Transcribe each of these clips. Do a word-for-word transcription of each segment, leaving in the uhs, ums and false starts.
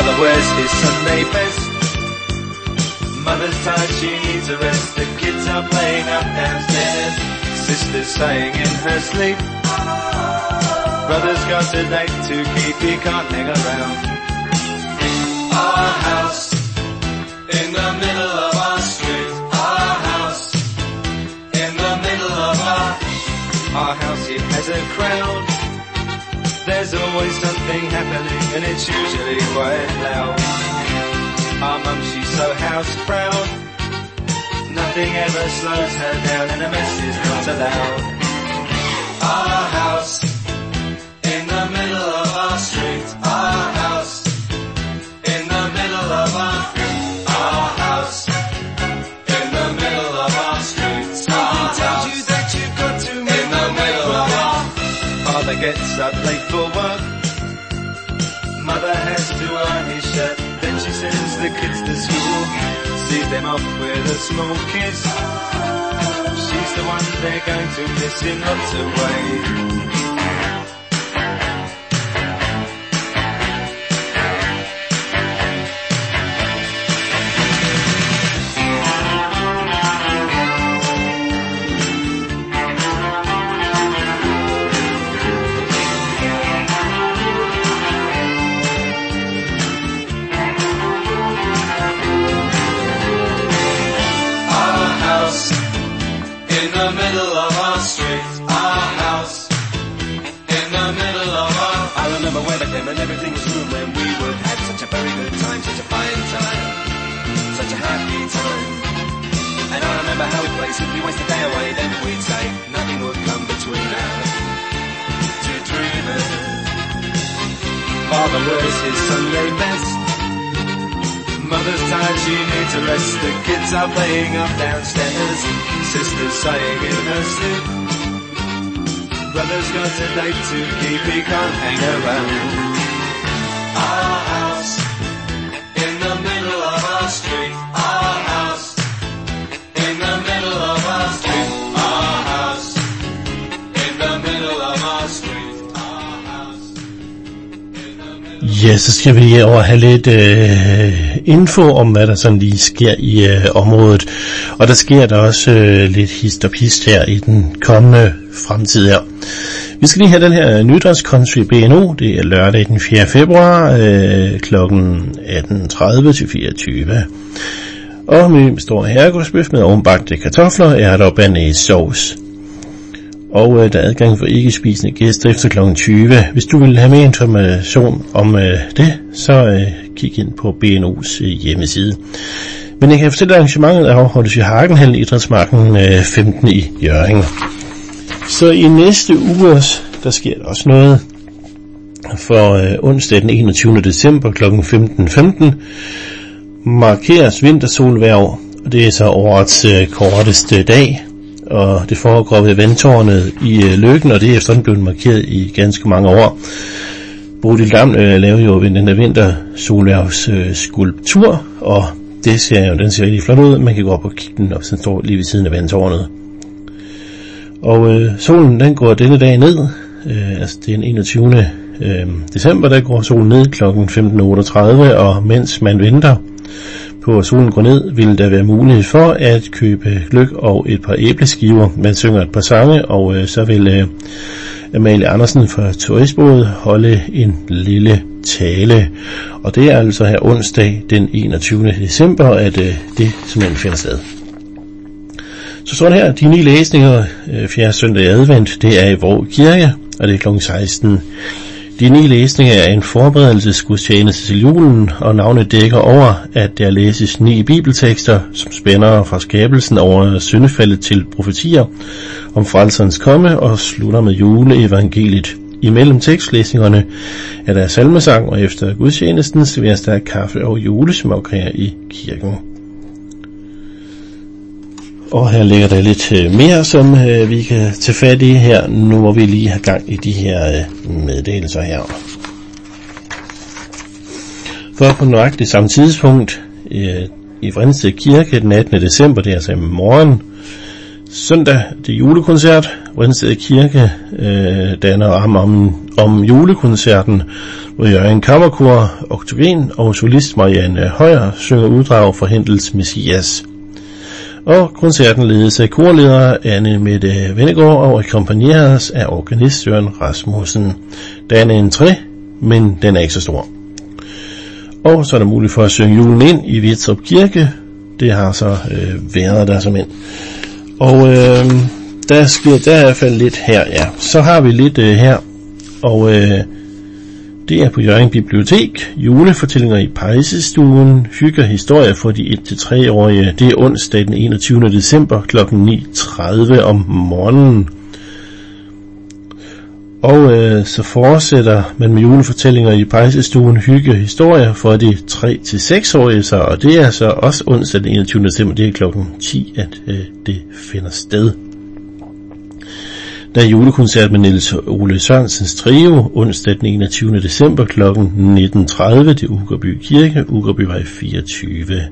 Father wears his Sunday best. Mother's tired, she needs a rest. The kids are playing up downstairs. Sister's sighing in her sleep. Brother's got a date to keep, he can't hang around. Our house in the middle of our street. Our house in the middle of our Our house, it has a crowd. There's always something happening and it's usually quite loud. Our mum, she's so house proud. Nothing ever slows her down and a mess is not allowed. Our house in the middle of our street. Our house in the middle of our Our house in the middle of our street. Our house you that you've got to in the middle of our Father gets up late for work. Mother has to iron his shirt. Then she sends the kids to school. Sees them off with a small kiss. She's the one they're going to miss in lots of ways. And everything was room when we would have such a very good time, such a fine time, such a happy time. And I remember how we'd play, simply waste the day away, then we'd say nothing would come between us, two dreamers. Father wears his Sunday best. Mother's tired, she needs a rest. The kids are playing up downstairs. Sister's sighing in her sleep. Brother's got a date to keep, he can't hang around. Our house in the middle of our street. Our house in the middle of our street. Our house in the middle of our street. Our house in the middle. Ja, så skal vi over have lidt øh, info om, hvad der sådan lige sker i øh, området. Og der sker der også øh, lidt hist og pist her i den kommende fremtid her. Vi skal lige have den her nytårscountry B N O. Det er lørdag den fjerde februar øh, klokken atten tredive til fireogtyve. Og vi står herregårdsbøf med ovenbagte kartofler, ærter og banæssauce. Og øh, der er adgang for ikke spisende gæster efter klokken tyve. Hvis du vil have mere information om øh, det, så øh, kig ind på B N O's øh, hjemmeside. Men jeg kan fortælle, at arrangementet afholdes i Hagenhallen Idrætsmarken øh, femten i Hjørring. Så i næste uge, der sker der også noget. For øh, onsdag den enogtyvende december klokken femten femten markeres vintersolværv, og det er så årets øh, korteste dag. Og det foregår ved vandtårnet i øh, Løkken, og det er efterhånden blevet markeret i ganske mange år. Bodil Dam øh, lavede jo den der vintersolværvs øh, skulptur, og det ser jo, den ser rigtig flot ud. Man kan gå op og kigge den op, så den står lige ved siden af vandtårnet. Og øh, solen den går denne dag ned, øh, altså det er den enogtyvende Øh, december, der går solen ned klokken femten otteogtredive, og mens man venter på at solen går ned, vil der være mulighed for at købe gløgg og et par æbleskiver. Man synger et par sange, og øh, så vil øh, Amalie Andersen fra Turistbådet holde en lille tale. Og det er altså her onsdag den enogtyvende december, at øh, det simpelthen finder sted. Så står der her, de ni læsninger, øh, fjerde søndag i advent, det er i Vrå Kirke, og det er klokken seksten. De ni læsninger er en forberedelsesgudstjeneste til julen, og navnet dækker over, at der læses ni bibeltekster, som spænder fra skabelsen over syndefaldet til profetier om frelserens komme og slutter med juleevangeliet. Imellem tekstlæsningerne er der salmesang, og efter gudstjenesten serveres der kaffe og julesmåkager i kirken. Og her ligger der lidt mere, som øh, vi kan tage fat i her, nu hvor vi lige har gang i de her øh, meddelelser her. For på nøjagtigt samme tidspunkt øh, i Vrinsted Kirke den attende december, det er altså i morgen, Søndag, det er julekoncert. Vrensted Kirke øh, danner ramme om, om julekoncerten, hvor Jørgen Kammerkor, Oktogen og solist Marianne Højer synger uddrag fra Händels Messias. Og koncerten ledes af korleder Anne Mette Vennegaard og akkompagneres af organist Jørgen Rasmussen. Den er en tre, men den er ikke så stor. Og så er der muligt for at synge julen ind i Vitrup Kirke. Det har så øh, været der som ind. Og øh, der sker der i hvert fald lidt her, ja. Så har vi lidt øh, her, og øh, det er på Hjørring Bibliotek. Julefortællinger i pejsestuen. Hygge historier for de et til tre årige. Det er onsdag den enogtyvende december klokken ni tredive om morgenen. Og øh, så fortsætter man med julefortællinger i pejsestuen. Hygge historier for de tre til seks årige, så, og det er så også onsdag den enogtyvende december. Det er klokken ti, at øh, det finder sted. Der er julekoncert med Niels Ole Sørensens Trio onsdag den enogtyvende december klokken nitten tredive til Ugerby Kirke, Ugerbyvej fireogtyve.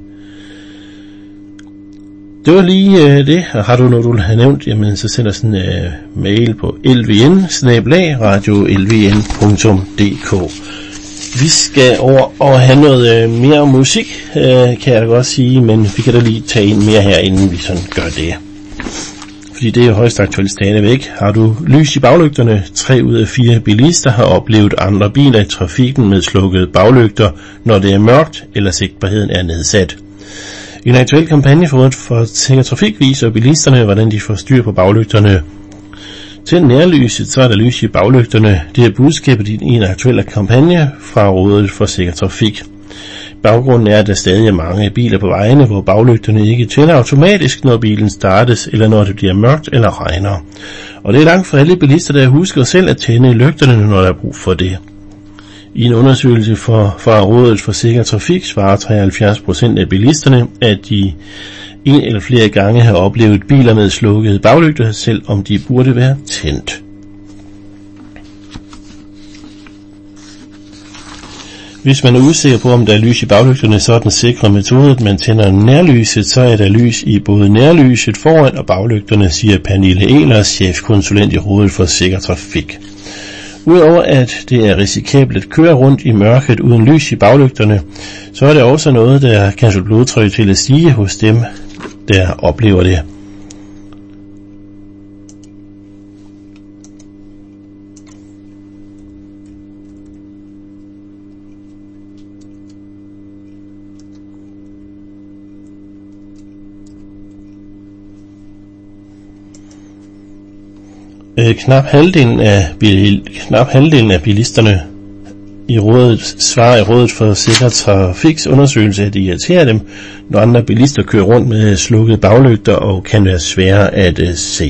Det var lige øh, det, og har du noget, du har nævnt, jamen så sender sådan en øh, mail på l v n bindestreg radio l v n punktum d k. Vi skal over og have noget øh, mere musik, øh, kan jeg godt sige, men vi kan da lige tage ind mere her, inden vi sådan gør det. Fordi det er jo højst aktuelt stadigvæk. Har du lys i baglygterne? Tre ud af fire bilister har oplevet andre biler i trafikken med slukkede baglygter, når det er mørkt eller sigtbarheden er nedsat. En aktuel kampagne for, for sikker trafik viser bilisterne, hvordan de får styr på baglygterne. Til nærlyset, så er der lys i baglygterne. Det er budskabet i en aktuel kampagne fra Rådet for Sikker Trafik. Baggrunden er, at der stadig er mange biler på vejene, hvor baglygterne ikke tænder automatisk, når bilen startes, eller når det bliver mørkt eller regner. Og det er langt fra alle bilister, der husker selv at tænde lygterne, når der er brug for det. I en undersøgelse for, fra Rådet for Sikker Trafik svarer treoghalvfjerds procent af bilisterne, at de en eller flere gange har oplevet biler med slukkede baglygter, selvom de burde være tændt. Hvis man er usikker på, om der er lys i baglygterne, så er den sikre metode, at man tænder nærlyset, så er der lys i både nærlyset foran og baglygterne, siger Pernille Ehlers, chefkonsulent i Rådet for Sikker Trafik. Udover at det er risikabelt at køre rundt i mørket uden lys i baglygterne, så er det også noget, der kan få blodtrykket til at stige hos dem, der oplever det. Knap halvdelen af, knap halvdelen af bilisterne i rådet svarer i Rådet for Sikker Trafiks undersøgelse, at det irriterer dem, når andre bilister kører rundt med slukkede baglygter og kan være svære at uh, se.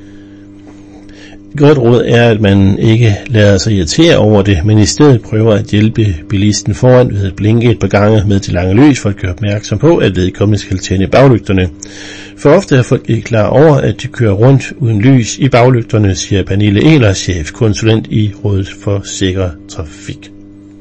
Et godt råd er, at man ikke lader sig irritere over det, men i stedet prøver at hjælpe bilisten foran ved at blinke et par gange med det lange lys for at gøre opmærksom på, at vedkommende skal tænde baglygterne. For ofte er folk ikke klar over, at de kører rundt uden lys i baglygterne, siger Pernille Ehlers, chefkonsulent i Rådet for Sikker Trafik.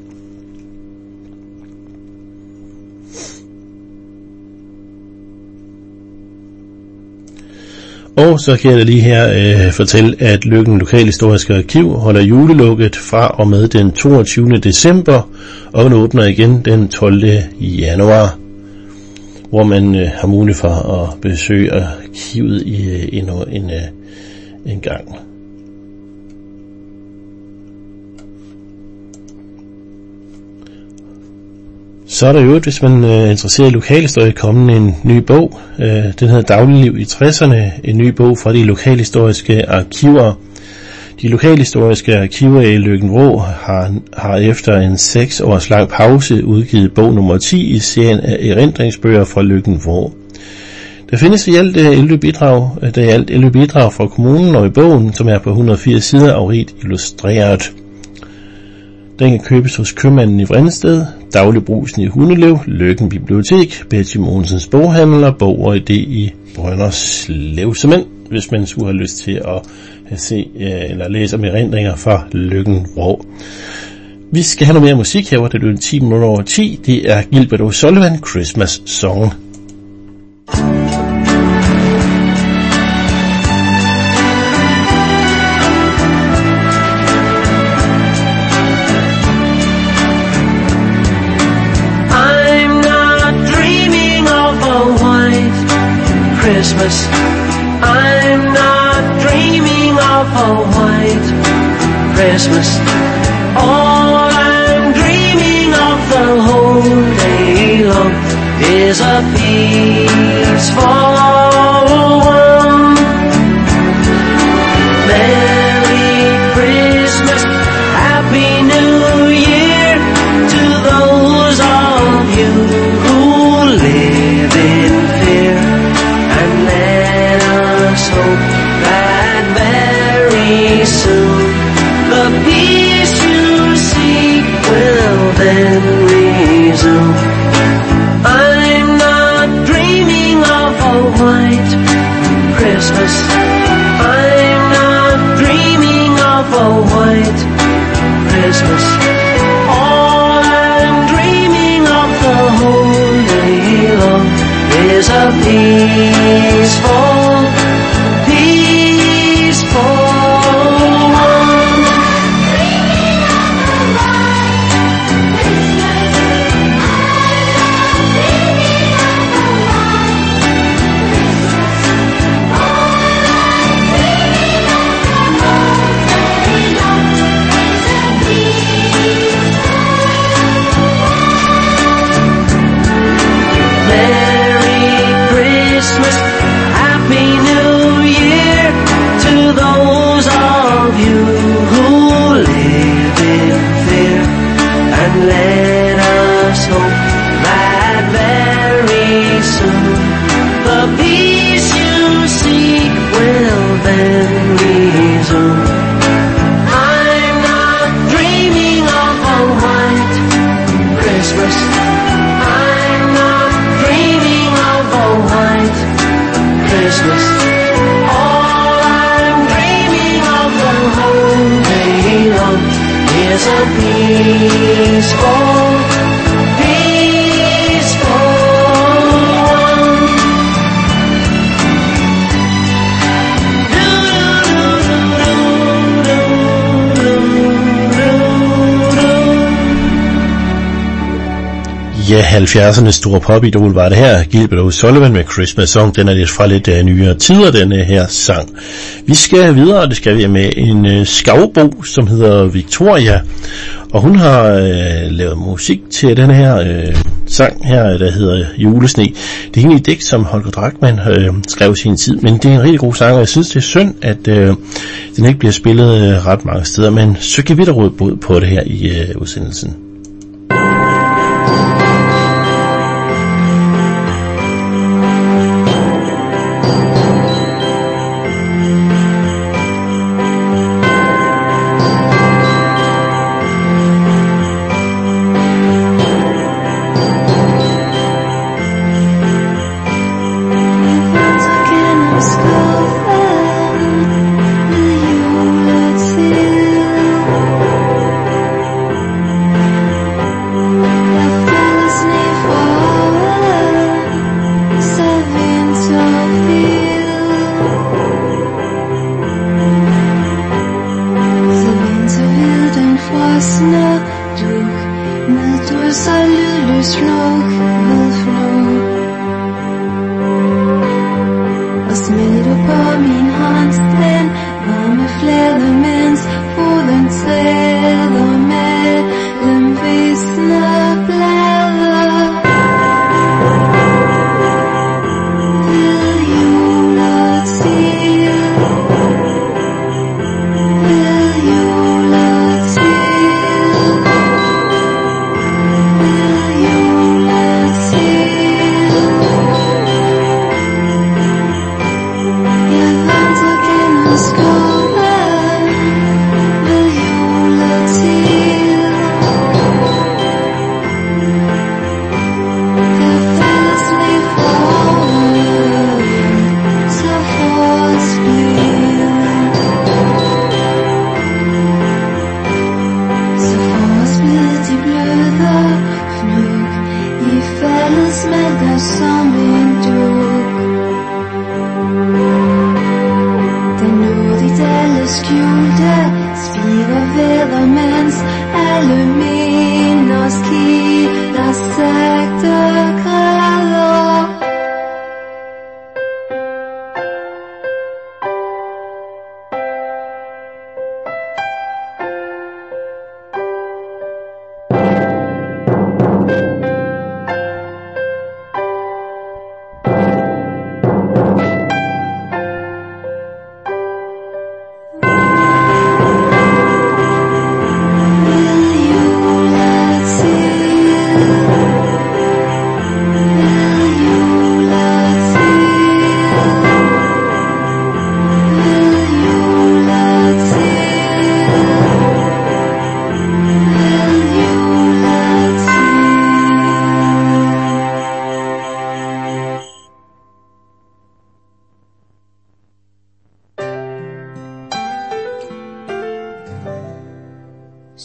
Og så kan jeg lige her øh, fortælle, at Løkken Lokalhistoriske Arkiv holder julelukket fra og med den toogtyvende december, og den åbner igen den tolvte januar, hvor man øh, har mulighed for at besøge arkivet i øh, endnu en, øh, en gang. Så er der jo, hvis man er interesseret i lokalhistorie, kommet en ny bog. Den hedder Dagligliv i tresserne, en ny bog fra de lokalhistoriske arkiver. De lokalhistoriske arkiver i Løkken-Vrå har, har efter en seks års lang pause udgivet bog nummer ti i serien af erindringsbøger fra Løkken-Vrå. Der findes i alt elleve bidrag, der er i alt elleve bidrag fra kommunen og i bogen, som er på et hundrede og firs sider og rigt illustreret. Den kan købes hos købmanden i Vrensted, Dagligbrusen i Hundelev, Løkken Bibliotek, Betty Mogensens Boghandel og Bog og Idé i Brønderslev. Såmænd, hvis man skulle have lyst til at se eller læse om erindringer fra Løkken-Vrå. Vi skal have noget mere musik her, hvor det er ti minutter over ti. Det er Gilbert O'Sullivan, Christmas Song. Christmas. I'm not dreaming of a white Christmas. All I'm dreaming of the whole day long is a peaceful one. Merry Christmas, Happy New Year to those of you who live in fear, and let us hope that very soon the peace you seek will then resume. I'm not dreaming of a white Christmas. I'm not dreaming of a white Christmas. All I'm dreaming of the whole day long is a peaceful, peaceful one. Dreaming of a white Christmas. I'm not dreaming of a white Christmas. All I'm dreaming of the whole day long is a Merry Christmas, Happy New Year to those of you who live in fear, and let us hope that very soon the peace you seek will then resume. I'm not dreaming of a white Christmas. I'm not dreaming of a white Christmas. All I'm dreaming of the whole day long is a peaceful, peaceful one. Ja, halvfjerdsernes store popidol var det her. Gilbert O'Sullivan med Christmas Song. Den er lidt fra lidt uh, nyere tider, denne her sang. Vi skal videre, og det skal vi med en uh, skavbo, som hedder Victoria. Og hun har uh, lavet musik til den her uh, sang her, der hedder Julesne. Det er egentlig et digt, som Holger Drachmann uh, skrev sin tid, men det er en rigtig god sang, og jeg synes, det er synd, at uh, den ikke bliver spillet uh, ret mange steder, men så kan vi da råde bod på det her i uh, udsendelsen.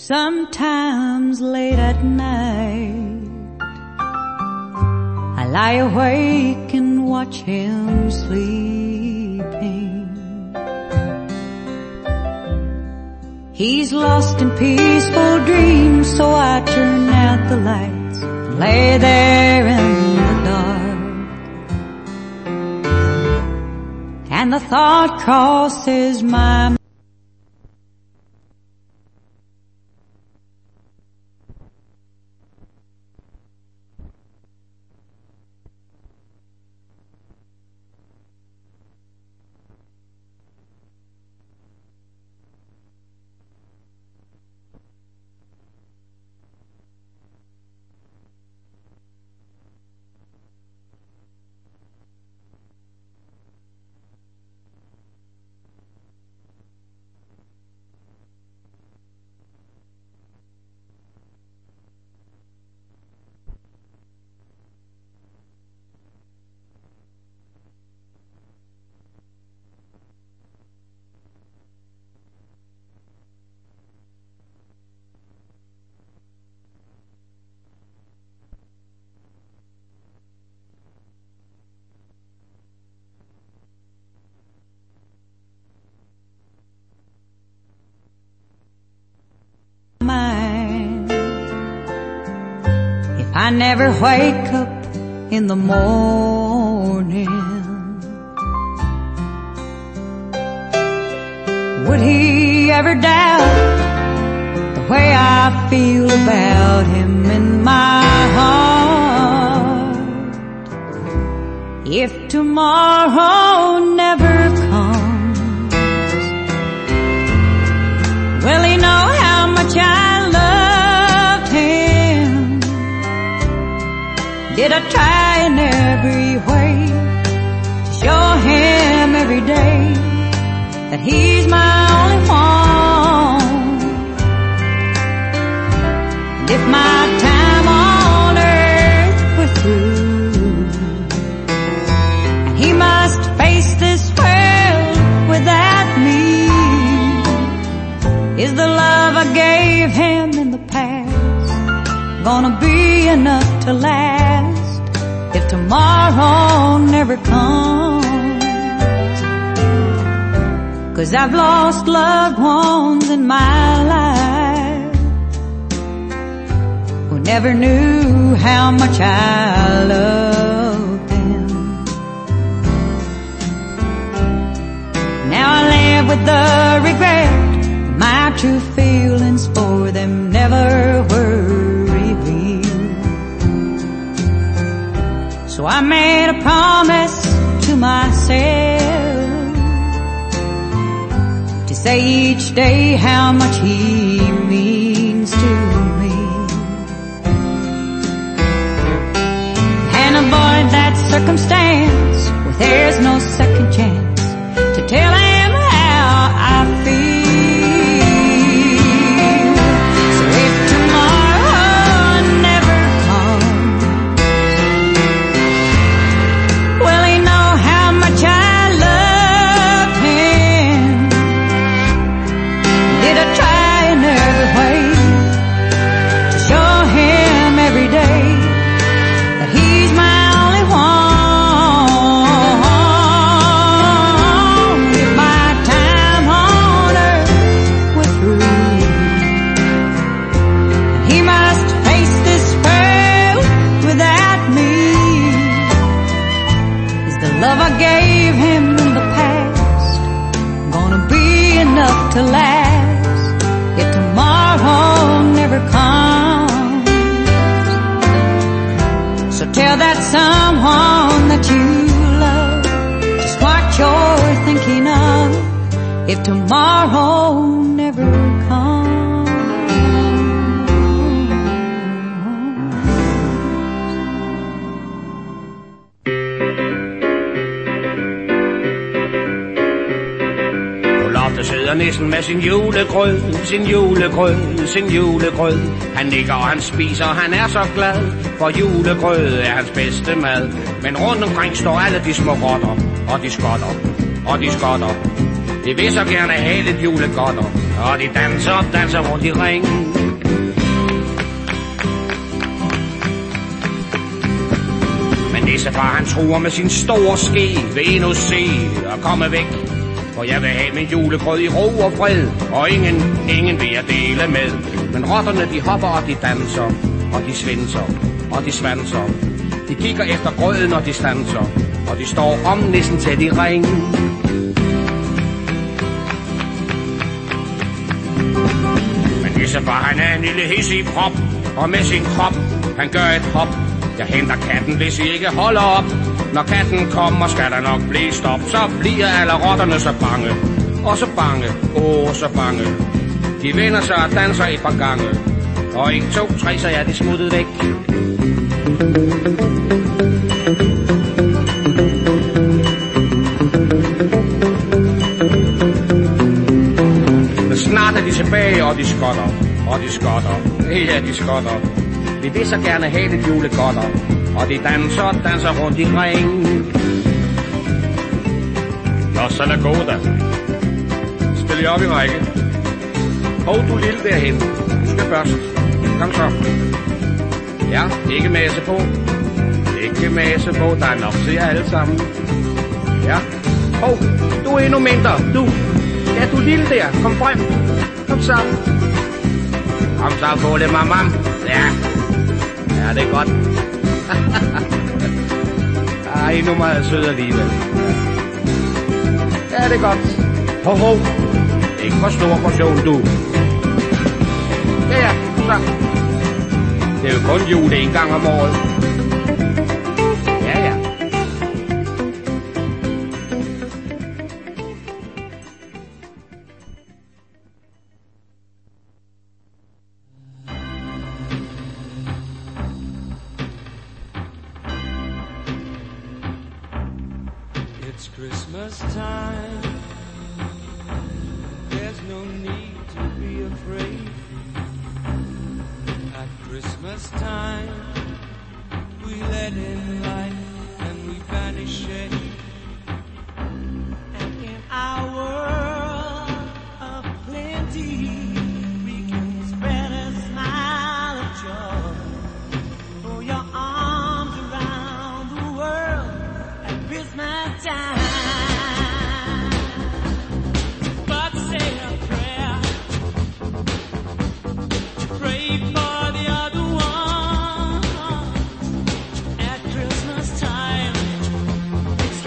Sometimes late at night I lie awake and watch him sleeping. He's lost in peaceful dreams, so I turn out the lights and lay there in the dark. And the thought crosses my mind. I never wake up in the morning. Would he ever doubt the way I feel about him in my heart? If tomorrow never comes, will he know how much I loved him? Did I try in every way to show him every day that he's my only one? And if my time on earth were through, and he must face this world without me, is the love I gave him in the past gonna be enough to last if tomorrow never comes? 'Cause I've lost loved ones in my life who never knew how much I loved them. Now I live with the regret my true feelings for them never were revealed. So I made a promise to myself to say each day how much he means to me, and avoid that circumstance where there's no second chance to tell him how I feel. To last if tomorrow never comes. So tell that someone that you love just what you're thinking of if tomorrow never comes. Sidder nissen med sin julegrød, sin julegrød, sin julegrød. Han nikker og han spiser, han er så glad, for julegrød er hans bedste mad. Men rundt omkring står alle de små rotter, og de skotter, og de skotter. De vil så gerne have lidt julegodter, og de danser og danser rundt i ringen. Nissefar han truer med sin store ske. Vil endnu se og komme væk. For jeg vil have min julegrød i ro og fred. Og ingen, ingen vil jeg dele med. Men rotterne de hopper og de danser. Og de svinser og de svanser. De kigger efter grøden og de stanser. Og de står om næsten til de ring. Men Nissefar han er en lille hissig prop. Og med sin krop han gør et hop. Jeg henter katten, hvis I ikke holder op. Når katten kommer, skal der nok blive stop. Så bliver alle rotterne så bange. Og så bange, åh så bange. De vender sig og danser et par gange. Og en, to, tre, så er de smuttet væk. Men snart er de tilbage, og de skotter. Og de skotter, ja de skotter. De vil så gerne have lidt julegodter. Og de danser og danser rundt i ring. Nå, sådan er god da. Spil jer op i række. Hov, du lille derhen. Du skal først. Kom så. Ja, ikke mase på. Ikke mase på. Der er nok til jer alle sammen. Ja. Hov, du er endnu mindre. Du. Ja, du lille der. Kom frem. Kom så. Kom så, få det, mamma. Ja. Ja, det er godt. Ej, endnu meget sød alligevel. Ja, det er godt. Hov, hov. Ikke for stor portion, du. Ja, ja, så. Det er jo kun jul en gang om året. Ja, ja. It's Christmas time. There's no need to be afraid. At Christmas time, we let in light and we banish shade. And in our world of plenty, we can spread a smile of joy. Throw your arms around the world at Christmas time. But say a prayer, pray for the other one. At Christmas time, it's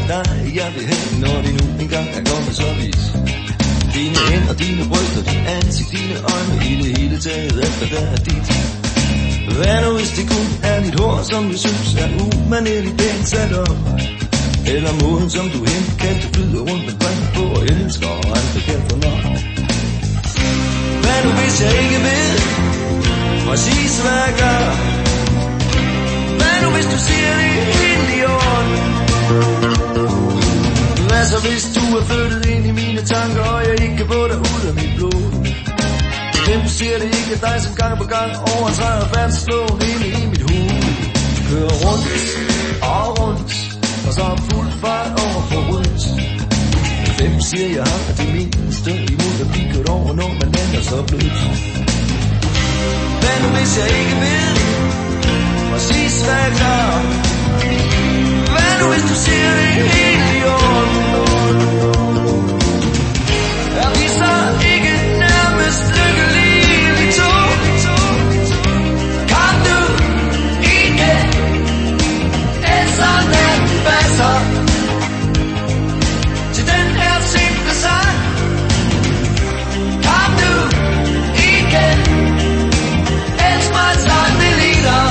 dig, jeg vil have, når det nu engang er kommet så vidt. Dine hænder, dine bryster, dit ansigt, dine øjne, i det hele taget, alt hvad der er dit. Hvad nu hvis det kun er dit hår, som jeg synes er umanerligt pænt sat op? Eller måden, som du henkaldt flyder rundt omkring på og elsker og aldrig kan få nok? Hvad nu hvis jeg ikke ved præcis hvad jeg gør? Hvad nu hvis du siger det helt i orden? Hvad så hvis du er flyttet ind i mine tanker, og jeg ikke kan få dig ud af mit blod? Hvem siger det ikke dig, som gang på gang overtræder færdsloven inde i mit hoved? Kører rundt og rundt, og så er fuld fart over for rødt. Hvem siger jeg har det mindste imod at blive kørt over, når man lander så blødt? Hvad nu hvis jeg ikke ved præcis hvad jeg gør? Hvad nu hvis du siger det helt i orden? Er vi så ikke nærmest lykkelige vi to? Kom du igen, ellers natten passer til den her simple sang. Kom du igen, elsk mig sådan det lider.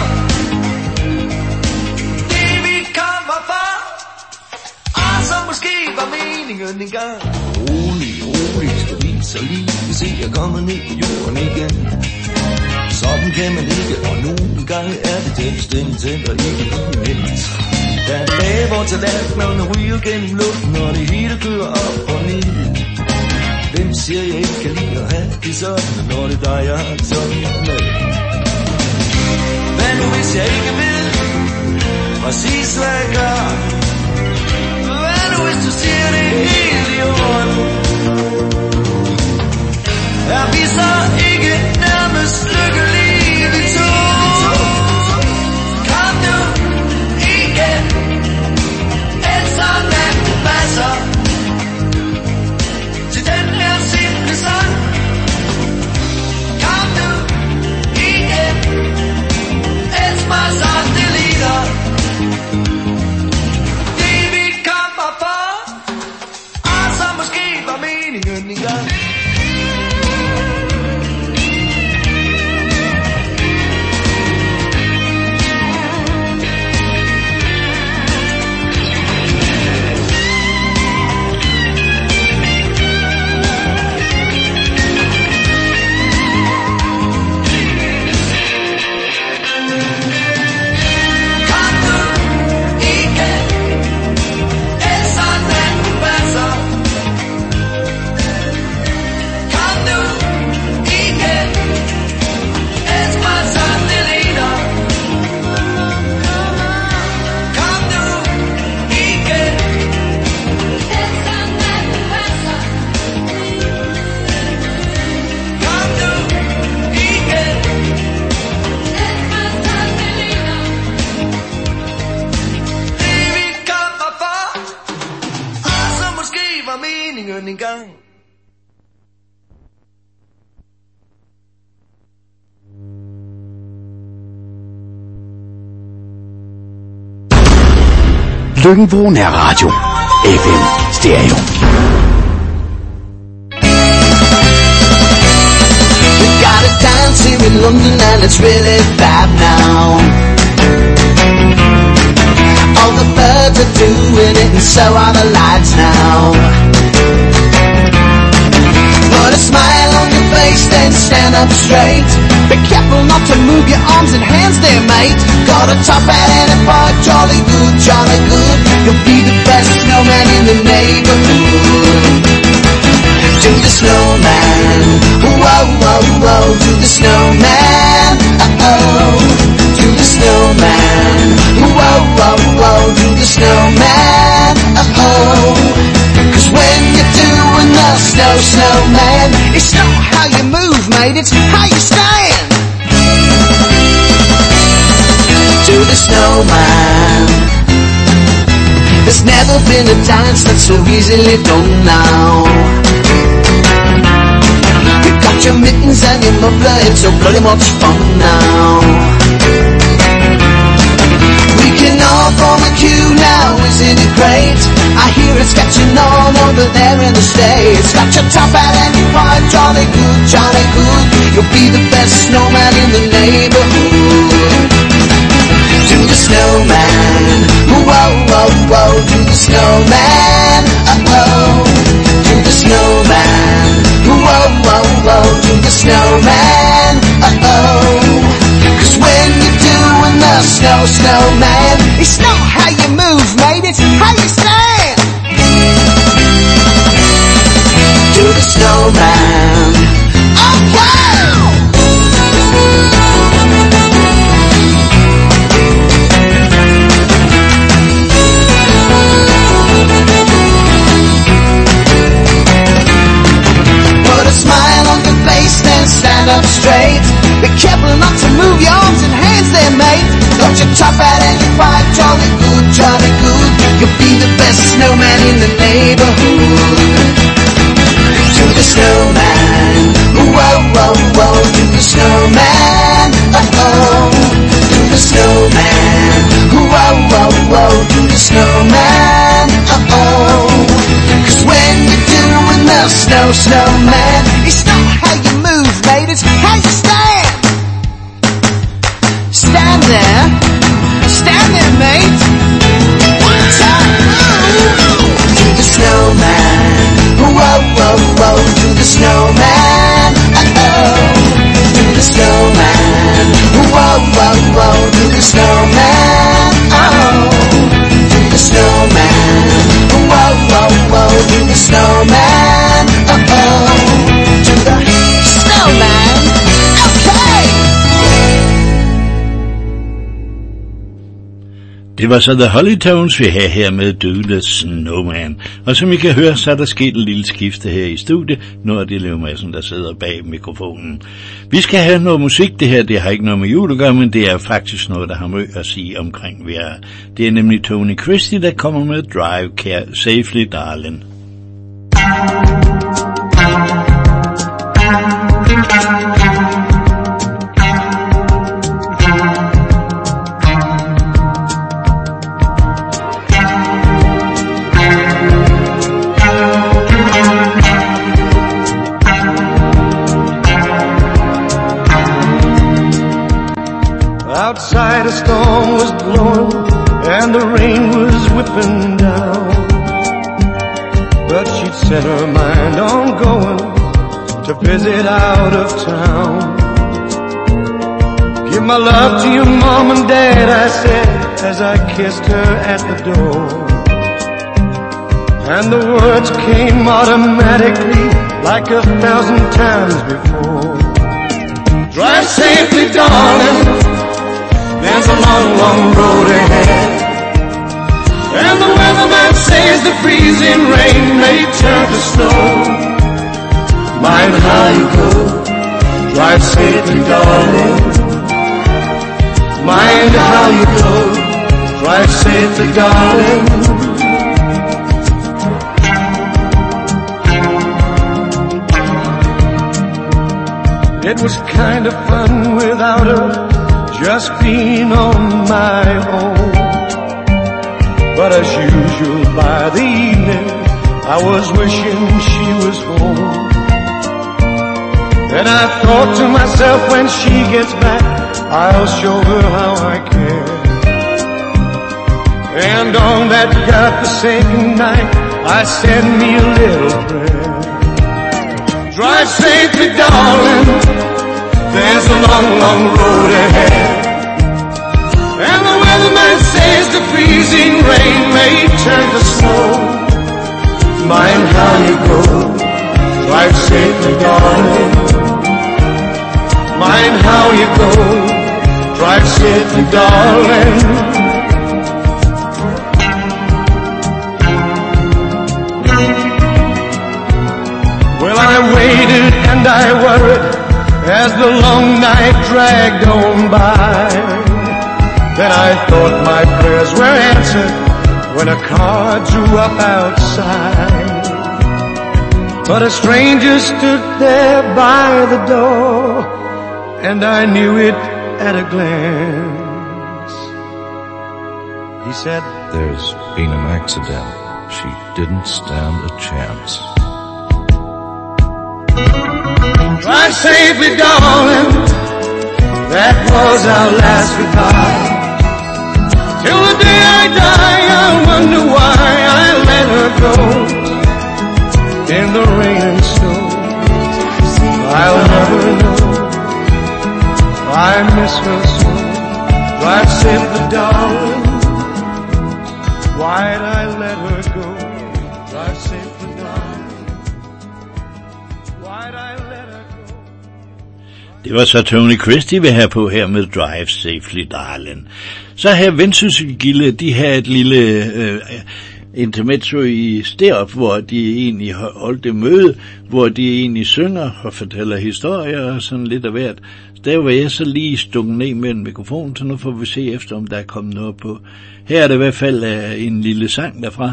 Det vi kommer for, og som måske var meningen engang. Rolig, rolig, skal vi så lige se jeg kommer ned på jorden igen. Sådan kan man ikke, og nogle gange er det den stemme tænder ikke imens. Der er dage, hvor tallerkenerne ryger gennem luften, og det hele kører op og ned. Hvem siger jeg ikke kan lide at have det sådan, når det er dig jeg har sådan med? Hvad nu hvis jeg ikke ved præcis hvad jeg gør? Hvad nu hvis du siger det helt i orden? Er vi så ikke nærmest lykkelige vi to? Kom nu igen, ellers natten passer til den her simple sang. Kom nu igen, elsk mig sådan det lider. Det vi kommer for, og som måske var meningen engang. Løkkenbro Nærradio. F M Stereo. We got a dance here in London and it's really bad now. All the birds are doing it and so are the lights now. Put a smile on your face, then stand up straight. Be careful not to move your arms and hands there, mate. Got a top hat and a bar, jolly good, jolly good. You'll be the best snowman in the neighborhood. Do the snowman, whoa, whoa, whoa. Do the snowman, uh-oh. Do the snowman, whoa, whoa, whoa. Do the snowman, uh-oh. Cause when you're doing the snow, snowman, it's not how you move, mate, it's how you stand. To the snowman, there's never been a dance that's so easily done now. You got your mittens and your muffler, it's so bloody much fun now. We can all form a queue now, isn't it great? I hear it's catching on over there in the States. Got your top hat and your pipe, jolly good, jolly good. You'll be the best snowman in the neighborhood. To the snowman, whoa, whoa, whoa, to the snowman, uh-oh. To the snowman, whoa, whoa, whoa, to the snowman, uh-oh. Cause when you're doing the snow, snowman, it's not how you move, mate, it's how you stand. To the snowman, oh wow! Put a smile on your face, then stand up straight. Be careful not to move your arms and hands there, mate. Got your top hat and your pipe, jolly good, jolly good. You'll be the best snowman in the neighborhood. To the snowman, whoa, whoa, whoa, to the snowman, uh-oh. To the snowman, whoa, whoa, whoa, to the snowman, uh-oh. Cause when you're doing the snow, snowman, it's not how you move, mate, it's how you stand. Stand there, stand there, mate. One time, move. To the snowman, whoa, whoa, whoa, to the snowman, uh-oh. To the snowman, whoa, whoa, whoa, to the snowman, oh. To the snowman, whoa, whoa, whoa, to the snowman, uh-oh. To the snowman, okay. Det var så The Hollytones, vi har her med Do the Snowman. Og som I kan høre, så er der sket en lille skifte her i studiet. Nu er det Leo Madsen, der sidder bag mikrofonen. Vi skal have noget musik. Det her, det har ikke noget med jul at gøre, men det er faktisk noget, der har mødt at sige omkring vejr. Det er nemlig Tony Christie, der kommer med Drive Care Safely, Darling. Outside a storm was blowing and the rain was whipping down, but she'd set her mind on going to visit out of town. Give my love to your mom and dad, I said as I kissed her at the door, and the words came automatically like a thousand times before. Drive safely, darling, there's a long, long road ahead, and the weatherman says the freezing rain may turn to snow. Mind how you go, drive safely, darling. Mind how you go, drive safely, darling. It was kind of fun without her, just being on my own. But as usual by the evening, I was wishing she was home. And I thought to myself, when she gets back, I'll show her how I care. And on that godforsaken night, I said me a little prayer. Drive safely, darling, there's a long, long road ahead, and the weatherman says the freezing rain may turn to snow. Mind how you go, drive safely, darling. Mind how you go, drive safely, darling. Well, I waited and I worried as the long night dragged on by. Then I thought my prayers were answered when a car drew up outside. But a stranger stood there by the door, and I knew it at a glance. He said, "There's been an accident. She didn't stand a chance." Drive safely, darling. That was our last goodbye. Till the day I die, I wonder why I let her go. In the rain and snow, I'll never know. I miss her so. Drive safely, darling. Why'd I let her go? Drive safely, darling. Why'd I let her go? Det var så Tony Christie, vi har på her med Drive Safely Darling. Så her Vendsyssel-Gilde, de har et lille øh, intermezzo i Sterup, hvor de egentlig holdt det møde, hvor de egentlig synger og fortæller historier og sådan lidt af hvert. Der var jeg så lige stukket ned med en mikrofon, så nu får vi se efter, om der er kommet noget på. Her er det i hvert fald uh, en lille sang derfra.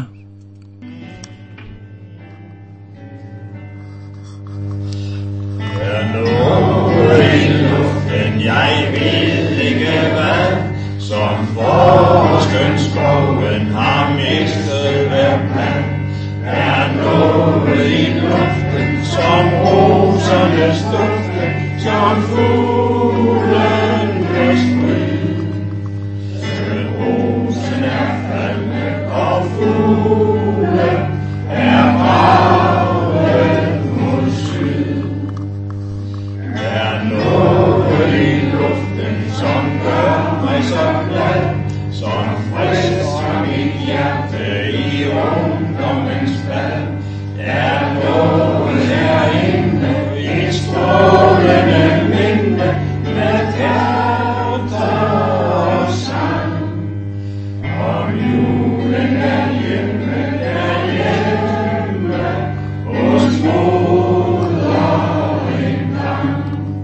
Der er noget i luften, jeg ved ikke hvad, som forskønskoven har mistet hver mand. Der er noget i luften, som rosernes duften, som fuglenes fryd. Skøn rosen er faldet, og fuglen er ravet mod syd. Der er noget i luften, som gør mig så glad, som frisker mit hjerte i ungdommens fald. Der er noget herinde, et strålende minde med hjerter og sang. Om julen er hjemme, er hjemme hos moder engang.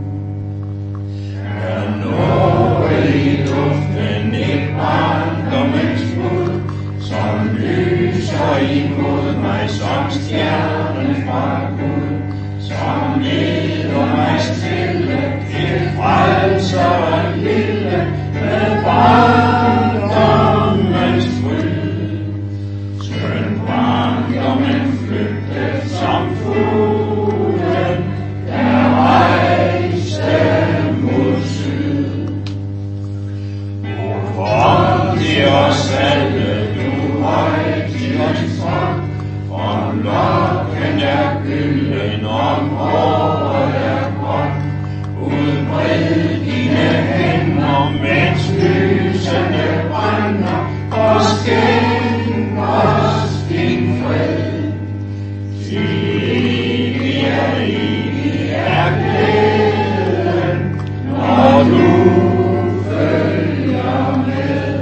Er noget i luften, et barndommens fod, som lyser imod mig som stjernen fra Gud, som leder mig stille til frelseren lille med barndommens fryd. Skøn barndommen flygtet som fuglen, der rejste mod syd. Kom til os alle, du højtidens drøm, om lokken er gylden, om håret er grøn. Udbred dine hænder, mens lysene brænder, og skænk os din fred. Evig er evig er glæden, når du følger med.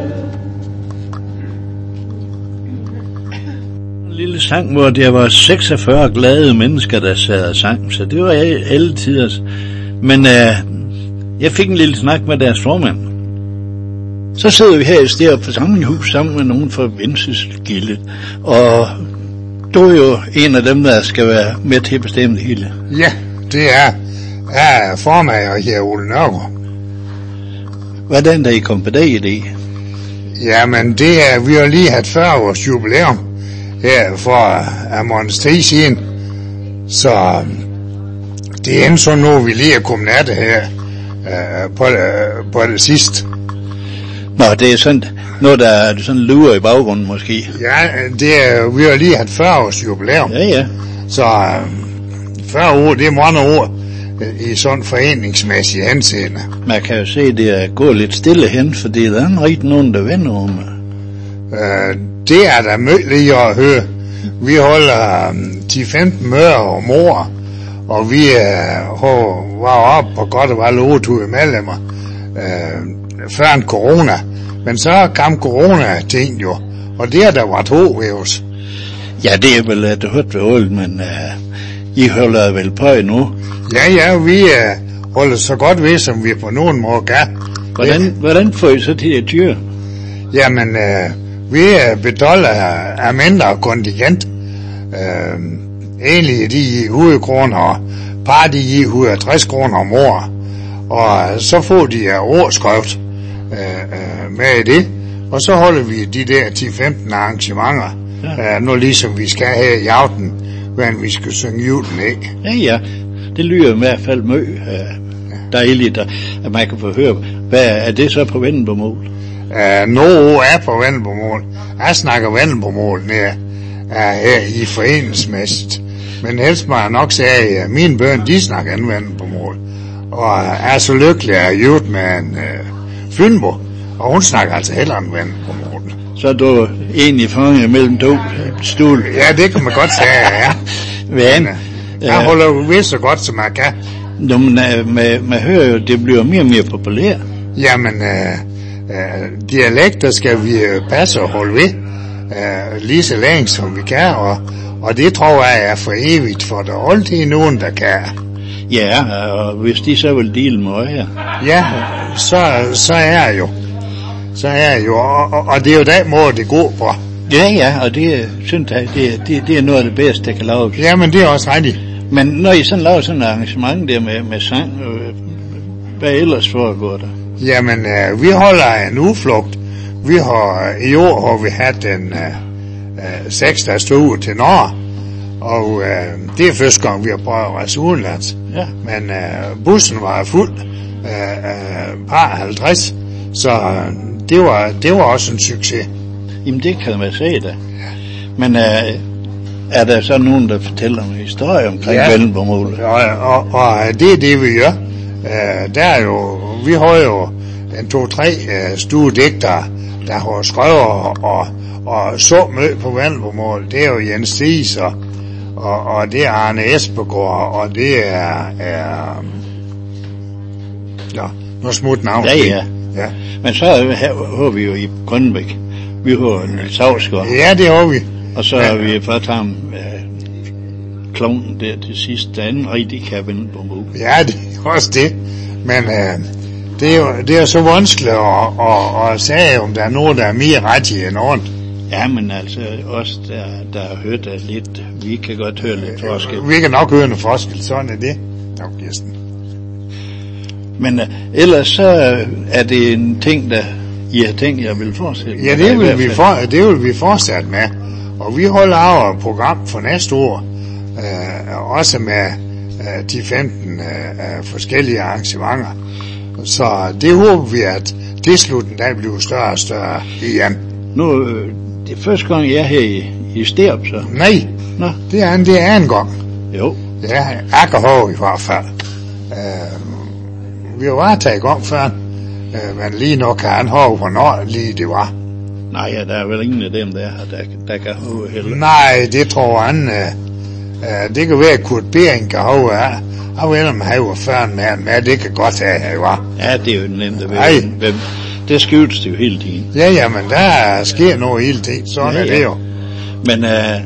En lille sang, hvor der var seksogfyrre glade mennesker, der sad og sang, så det var alle tiders. Men øh, jeg fik en lille snak med deres formand. Så sidder vi her i Sterup forsamlingshus sammen med nogen fra Vendsyssel-Gilde, og du er jo en af dem, der skal være med til at bestemme det hele. Ja, det er, er formand her, Ole Nørgaard. Hvordan der I kom på dag i det? Jamen, det er, vi har lige haft fyrre års jubilæum her for en måneds tid siden, så det er så nu, vi lige er kommet af det her uh, på, uh, på det sidste. Nå, det er sådan noget, der er sådan lurer i baggrunden måske. Ja, det er, vi har lige haft fyrre års jubilæum. Ja, ja. Så uh, fyrre år, det er mange år i sådan foreningsmæssig henseende. Man kan jo se, at det er gået lidt stille hen, fordi der er rigtig nogen, der vender om. Uh, det er der mødligt at høre. Vi holder um, ti til femten møder om året, og vi uh, var oppe på godt og vel otte hundrede medlemmer uh, før en corona. Men så kom corona-ting jo, og det er der var to ved os. Ja, det er vel et højt ved året, men uh, I holder vel på endnu? Ja, ja, vi uh, holder så godt ved, som vi på nogen måde kan. Hvordan, ja. hvordan får I så til at dyre? Jamen, uh, vi betaler af mindre kontingent. Uh, egentlig de i hundrede kroner, og par de i et hundrede og tres kroner om året. Og så får de årsskrift uh, uh, med det. Og så holder vi de der ti til femten arrangementer, ja. uh, nu ligesom vi skal her i aften, hvordan vi skal synge julen af. Ja, ja. Det lyder i hvert fald mø uh, dejligt, at man kan få høre. Hvad er det så på vendelbomål? Uh, Nogle er på vendelbomål. Jeg snakker vendelbomål nede uh, her i foreningsmæssigt. Men helst må jeg nok sige, at mine børn, de snakker en vendelbomål. Og uh, er så lykkelig at gjort med en uh, Fynbo. Og hun snakker altså heller en vendelbomål. Så er du egentlig fanget mellem to stol. Ja, det kan man godt sige, ja. Men, Men, uh, jeg holder jo ved så godt, som jeg kan. Nå, men uh, man, man hører jo, det bliver mere og mere populært. Jamen, uh, uh, dialekter skal vi uh, passe og holde ved. Uh, lige så længe som vi kan, og, og det tror jeg er for evigt, for der er altid nogen, der kan. Ja, og hvis de så vil dele med øje. Ja, så, så er jeg jo. Så er jeg jo, og, og, og det er jo den måde, det går på. Ja, ja, og det synes jeg, det, det, det er noget af det bedste, der kan laves. Ja, men det er også rigtigt. Men når I sådan laver sådan et arrangement der med, med sang, hvad ellers foregår der? Jamen, øh, vi holder en udflugt. Vi har, i år har vi haft en øh, øh, seks dages uge til Norge. Og øh, det er første gang, vi har prøvet at rejse udenlands. Ja. Men øh, bussen var fuld, øh, øh, par halvtreds, så øh, det, var, det var også en succes. Jamen det kan man sige da. Men øh, er der så nogen, der fortæller en historie omkring ja. Vendelbomål? Og, og, og det er det, vi gør. Øh, der er jo, vi har jo en to-tre øh, store digtere, der har skrevet og, og, og så mød på Vendelbomål. Det er jo Jens Thies, og, og, og det er Arne Esbegård, og det er, er ja, noget smut navn. Ja, ja. Ja. Men så har vi jo i Grønbæk, vi har Niels Hausgaard. Ja, det har vi. Og så har vi først ham øh, klovnen der til sidst, der anden rigtig kan Vendelbomål. Ja, det er også det. Men øh, det, er jo, det er så vanskeligt at, at, at sige, om der er nogen, der er mere rigtige end ordent. Ja, men altså os, der, der har hørt det lidt, vi kan godt høre lidt forskel. Vi kan nok høre noget forskel, sådan er det. Nok, Kirsten. Men uh, ellers så uh, er det en ting, der I har tænkt, jeg vil fortsætte. Ja, det vil, vi for, det vil vi fortsætte med. Og vi holder af et program for næste år, uh, også med uh, de femten uh, forskellige arrangementer. Så det håber vi, at det slutten, der bliver større og større igen. Nu, uh, det er første gang, jeg er her i, i Sterup, så? Nej, Nå. det er en, det er en gang. Jo. Ja, jeg kan hove i hvert fald. Uh, vi har bare taget i gang før, uh, men lige nu kan han hove, hvornår lige det var. Nej, ja, der er vel ingen af dem, der, der, der kan hove heller. Nej, det tror han. Uh, uh, det kan være, at Kurt Bering kan hove her. Jeg ved, om han var før med han med, det kan godt have, at var. Ja, det er jo nemt at vide. Det skyldes det jo hele tiden. Ja, ja, men der sker noget hele tiden, sådan ja, er det ja. jo. Men uh,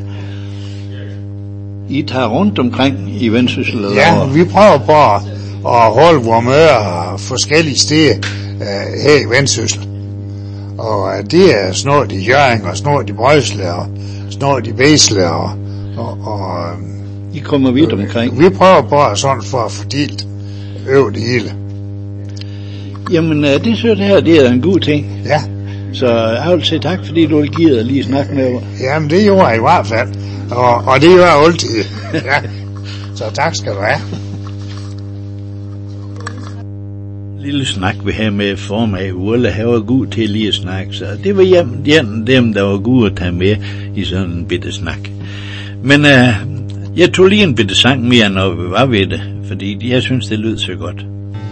I tager rundt omkring i Vendsyssel? Ja, over? vi prøver på at, at holde vores møder forskellige steder uh, her i Vendsyssel. Og uh, det er snart i Hjørring, og snart i Brøsle, og snart i Bæsle, og... og, og I kommer vidt omkring? Vi prøver på at sådan for at fordelt øve det hele. Jamen, uh, det synes jeg her, det er en god ting. Ja. Så jeg vil sige tak, fordi du har givet at lige snakke med mig. Jamen, det gjorde jeg i hvert fald. Og, og det gør jeg altid. Ja. Så tak skal du have. Lille snak vi havde med formag Ulla, han var god til lige at snakke, så det var hjem dem, der var gode at tage med i sådan en bitte snak. Men uh, jeg tog lige en bitte sang mere, når vi var ved det, fordi jeg synes, det lød så godt.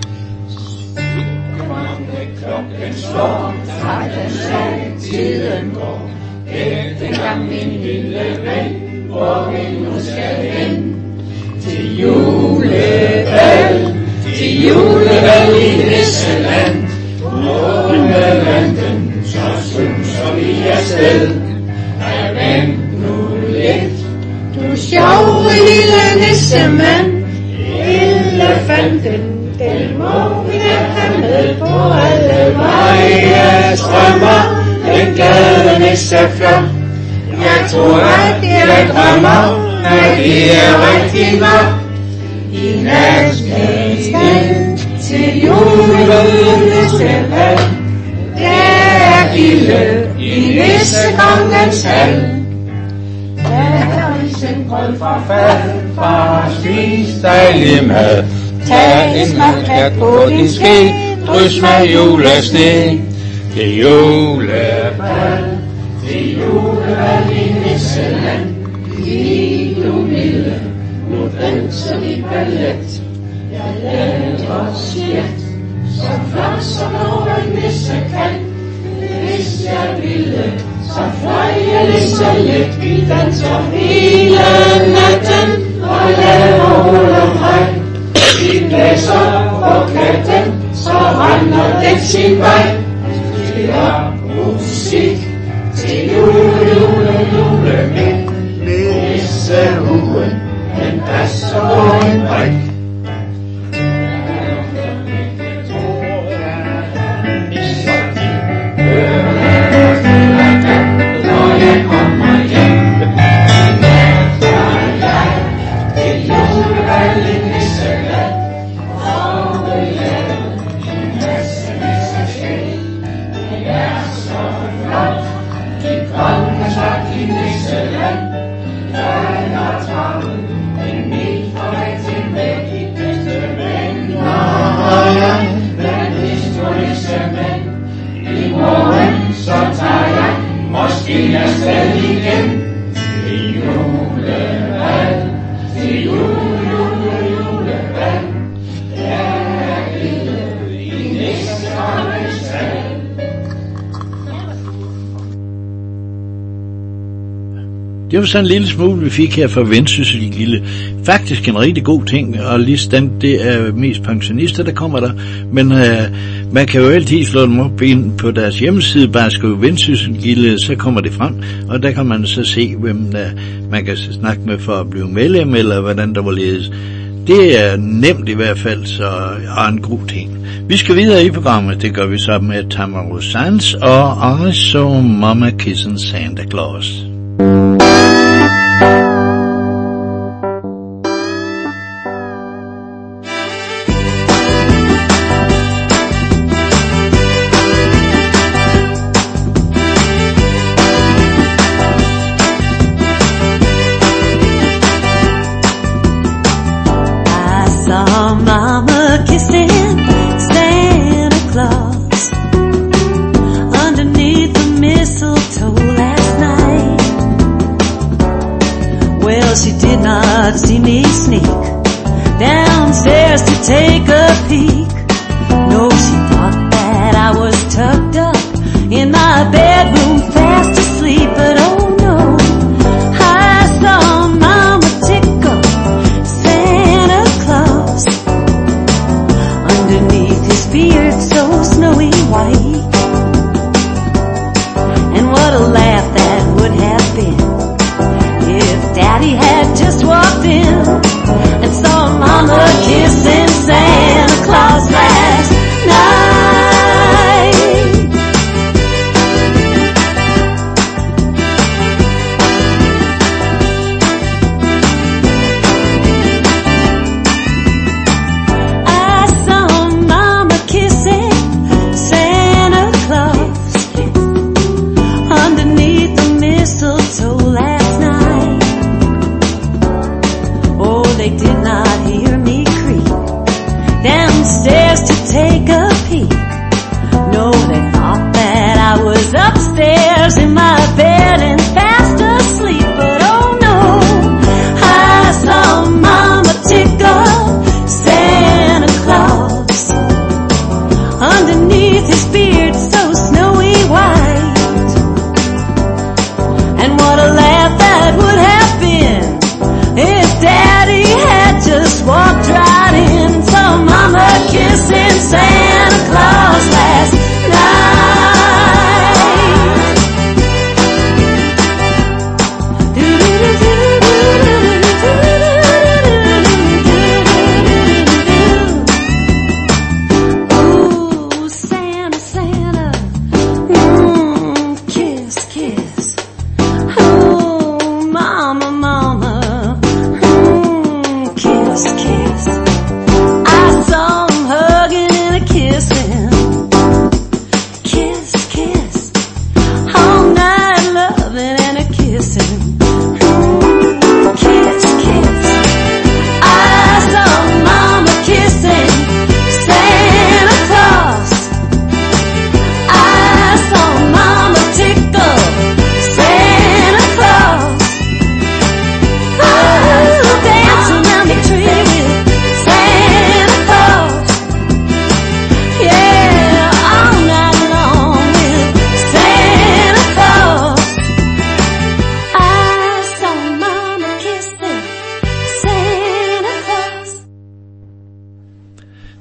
Klokken slår, tak den slag, tiden går. Efter gang min lille ven, hvor vi nu skal hen. Til julebal, til julebal i Nisseland. Under landen, så synser vi afsted. Nej, vent nu lidt, du sjove lille nissemand. Elefanten, den må vi da have med på alle veje strømmer. Den glade nisse flot. Jeg tror, at jeg drømmer, at det er rigtig nok. I natten til julen nisseland. Der er lille i nissekongens hal. Der er risengrød fra fad, far spis dejlig mad. Tag en smakkat på din ske, drys med julesne. Det julebal, det julebal i nisseland. Giv du milde, nu danser vi ballet. Jeg laver skjert, så flot som nogen nisse kan. Hvis jeg ville, så fløj jeg lige så let. Vi danser hele natten og laver hulomhøj. Vi blæser på katten, så render den sin vej. Spiller musik til jule, jule, jule med nissehuen, en bas og en bræk. Måske er sted igen til julebal, til jule, jule, julebal. Der er lille i nissekongens hal. Det var sådan en lille smule, vi fik her fra Vendsyssel-Gilde. Faktisk en rigtig god ting, og lige det er mest pensionister, der kommer der. Men øh, man kan jo altid slå dem op ind på deres hjemmeside, bare skrive Vendsyssel-Gilde, så kommer det frem. Og der kan man så se, hvem der, man kan snakke med for at blive medlem, eller hvordan der var ledes. Det er nemt i hvert fald, så er en god ting. Vi skal videre i programmet, det gør vi så med Tamara Sands og I Saw Mama Kissing Santa Claus.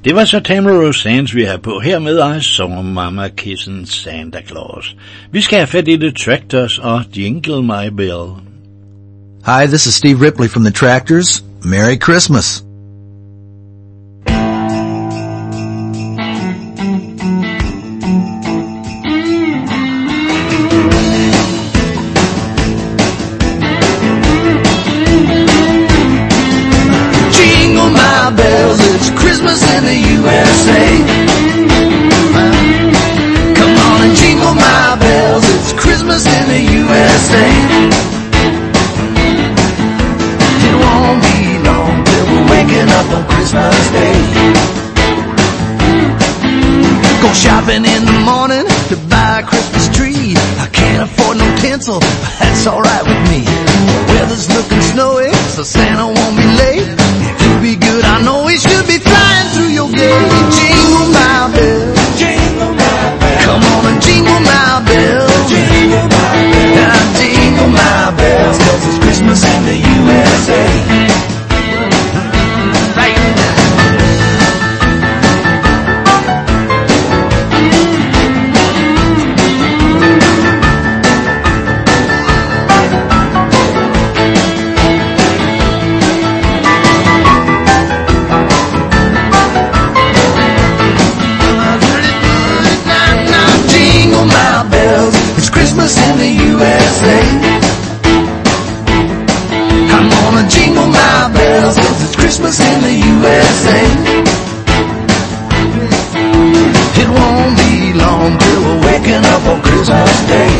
Det var så Tamara Rosands, vi har på her med I Saw Mama Kissin' Santa Claus. Vi skal have fat i The Tractors og Jingle My Bell. Hi, this is Steve Ripley from The Tractors. Merry Christmas. Jingle my bells, it's Christmas in the U S A. Come on and jingle my bells, it's Christmas in the U S A. It won't be long till we're waking up on Christmas Day. Go shopping in the morning to buy a Christmas tree. I can't afford no tinsel, but that's alright with me. The weather's looking snowy, so Santa won't be late. If you be good, I know he should be flying through your gate. Jingle my bells, jingle my bells. Come on and jingle my bells, jingle my bells. Now jingle my bells, 'cause it's Christmas in the U S A. Right now. Christmas in the U S A. I'm gonna jingle my bells, 'cause it's Christmas in the U S A. It won't be long till we're waking up on Christmas Day.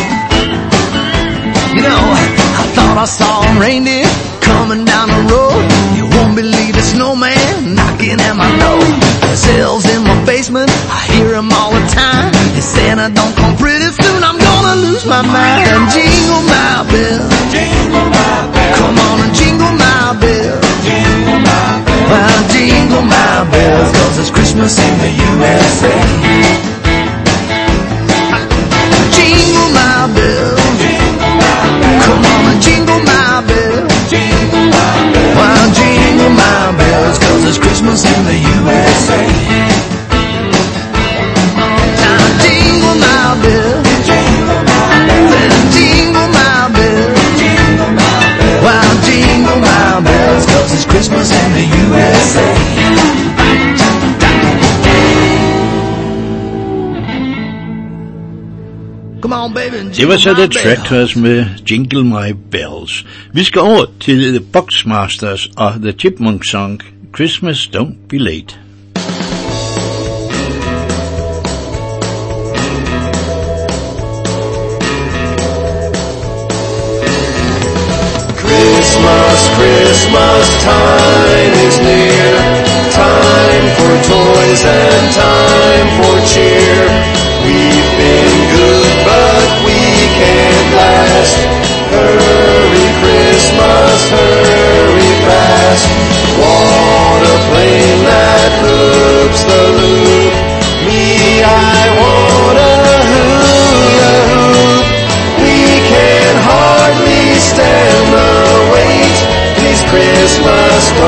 You know, I thought I saw a reindeer coming down the road. You won't believe the snowman knocking at my door. There's elves in my basement, I hear them all the time. If Santa don't come pretty soon, I'm gonna lose my mind. Jingle my bells, jingle my bells. Come on and jingle my bells, jingle my bells. Well, jingle my bells, 'cause it's Christmas in the U S A. Jingle my bells, jingle my bells. Come on and jingle my bells, jingle my bells. Well, jingle my bells, 'cause it's Christmas in the U S A. Time to jingle my bells, jingle my bells. Then jingle my bells, jingle my bells. Well, jingle my bells, 'cause it's Christmas in the U S A. Come on, baby, Det var så The Tractors med Jingle My Bells. Vi skal over til The Boxmasters og The Chipmunk Song, Christmas Don't Be Late. Christmas, Christmas time is near. Time for toys and time for cheer. We've been good, but we can't last. Hurry, Christmas, hurry fast. Want a plane that loops the loop. Me, I want a hula hoop. We can hardly stand the wait. Please, Christmas,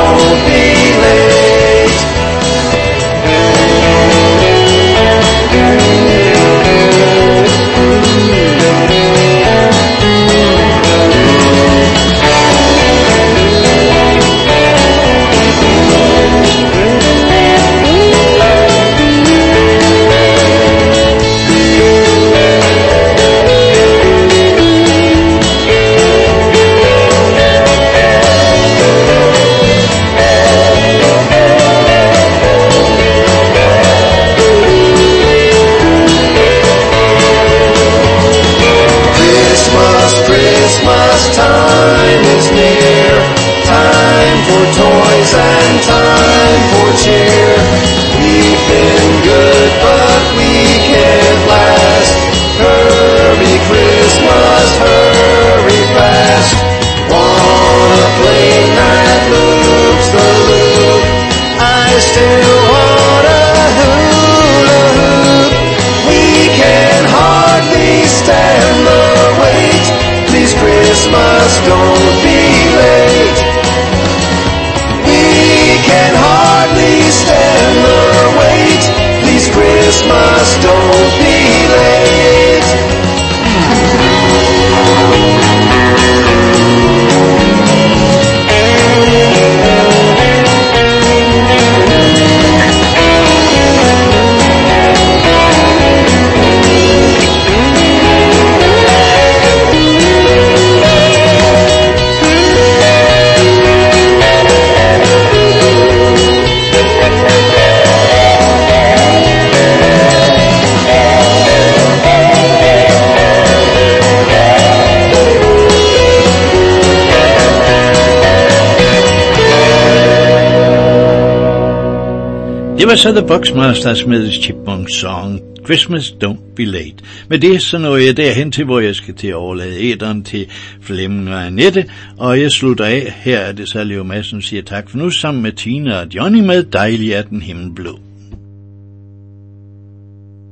Det var så The Boxmasters med Chipmunk Song, Christmas Don't Be Late. Med det så når jeg derhen til, hvor jeg skal til at overlade æteren til Flemming og Annette, og jeg slutter af. Her er det så Leo Madsen siger tak for nu, sammen med Tina og Johnny med Dejlig er den himmel blå.